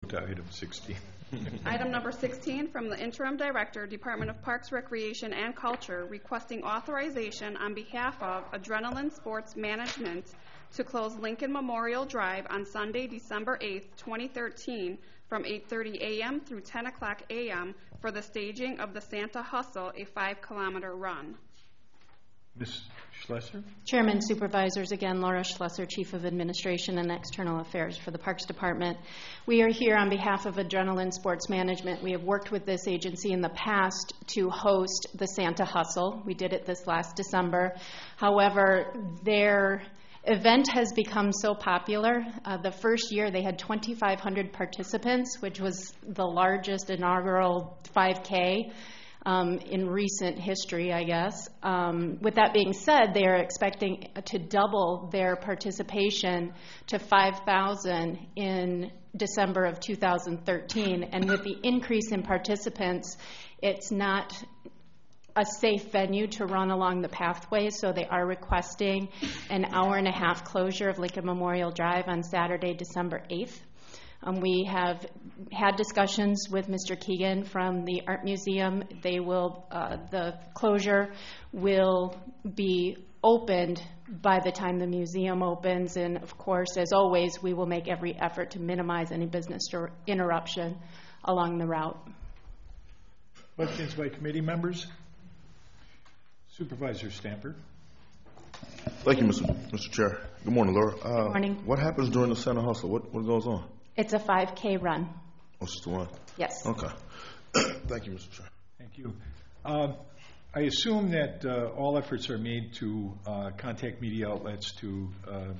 To item 16. Item number 16 from the Interim Director, Department of Parks, Recreation, and Culture, requesting authorization on behalf of Adrenaline Sports Management to close Lincoln Memorial Drive on Sunday, December 8th, 2013, from 8:30 a.m. through 10 o'clock a.m. for the staging of the Santa Hustle, a 5-kilometer run. Ms. Schlesser? Chairman, Supervisors, again, Laura Schlesser, Chief of Administration and External Affairs for the Parks Department. We are here on behalf of Adrenaline Sports Management. We have worked with this agency in the past to host the Santa Hustle. We did it this last December. However, their event has become so popular. The first year they had 2,500 participants, which was the largest inaugural 5K in recent history, I guess. With that being said, they are expecting to double their participation to 5,000 in December of 2013. And with the increase in participants, it's not a safe venue to run along the pathway, so they are requesting an hour-and-a-half closure of Lincoln Memorial Drive on Saturday, December 8th. We have had discussions with Mr. Keegan from the Art Museum. They will, the closure will be opened by the time the museum opens, and of course, as always, we will make every effort to minimize any business interruption along the route. Questions by committee members? Supervisor Stamper. Thank you, Mr. Chair. Good morning, Laura. Good morning. What happens during the Santa Hustle? What goes on? It's a 5K run. Oh, it's just a run? Yes. Okay. Thank you, Mr. Chair. Thank you. I assume that all efforts are made to contact media outlets to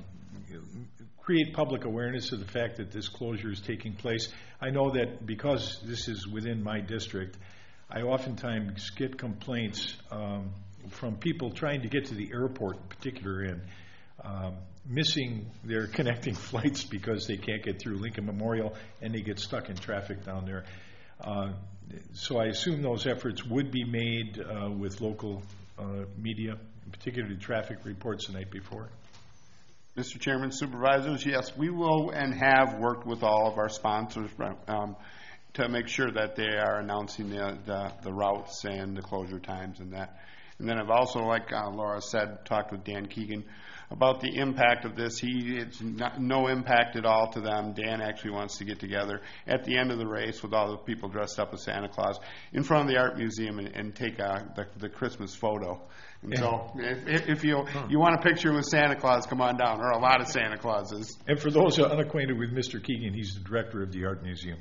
create public awareness of the fact that this closure is taking place. I know that because this is within my district, I oftentimes get complaints from people trying to get to the airport in particular and missing their connecting flights because they can't get through Lincoln Memorial and they get stuck in traffic down there. So I assume those efforts would be made with local media, particularly traffic reports the night before. Mr. Chairman, Supervisors, yes, we will and have worked with all of our sponsors to make sure that they are announcing the routes and the closure times and that. And then I've also, like Laura said, talked with Dan Keegan about the impact of this. It's no impact at all to them. Dan actually wants to get together at the end of the race with all the people dressed up as Santa Claus in front of the Art Museum and take the Christmas photo. And so if you want a picture with Santa Claus, come on down, or a lot of Santa Clauses. And for those who are unacquainted with Mr. Keegan, he's the director of the Art Museum.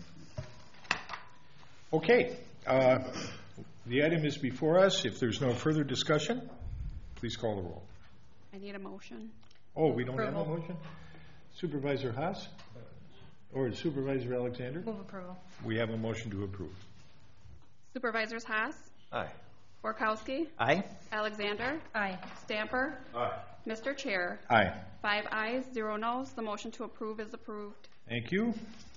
Okay. The item is before us. If there's no further discussion, please call the roll. I need a motion. Oh, we don't have a motion? Supervisor Haas? Or Supervisor Alexander? Move approval. We have a motion to approve. Supervisors Haas? Aye. Borkowski? Aye. Alexander? Aye. Stamper? Aye. Mr. Chair? Aye. 5 ayes, 0 noes. The motion to approve is approved. Thank you.